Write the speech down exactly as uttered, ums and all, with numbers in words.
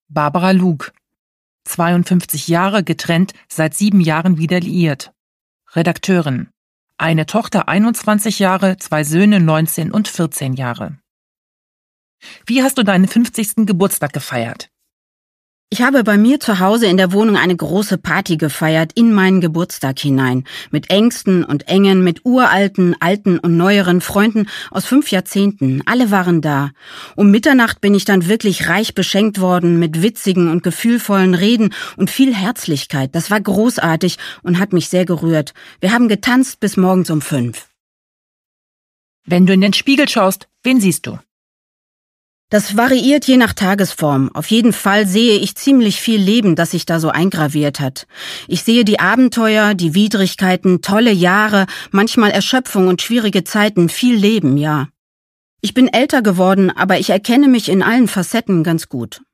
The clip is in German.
Barbara Lug, zweiundfünfzig Jahre, getrennt, seit sieben Jahren wieder liiert. Redakteurin. Eine Tochter einundzwanzig Jahre, zwei Söhne neunzehn und vierzehn Jahre. Wie hast du deinen fünfzigsten Geburtstag gefeiert? Ich habe bei mir zu Hause in der Wohnung eine große Party gefeiert, in meinen Geburtstag hinein. Mit Ängsten und Engen, mit uralten, alten und neueren Freunden aus fünf Jahrzehnten. Alle waren da. Um Mitternacht bin ich dann wirklich reich beschenkt worden mit witzigen und gefühlvollen Reden und viel Herzlichkeit. Das war großartig und hat mich sehr gerührt. Wir haben getanzt bis morgens um fünf. Wenn du in den Spiegel schaust, wen siehst du? Das variiert je nach Tagesform. Auf jeden Fall sehe ich ziemlich viel Leben, das sich da so eingraviert hat. Ich sehe die Abenteuer, die Widrigkeiten, tolle Jahre, manchmal Erschöpfung und schwierige Zeiten, viel Leben, ja. Ich bin älter geworden, aber ich erkenne mich in allen Facetten ganz gut.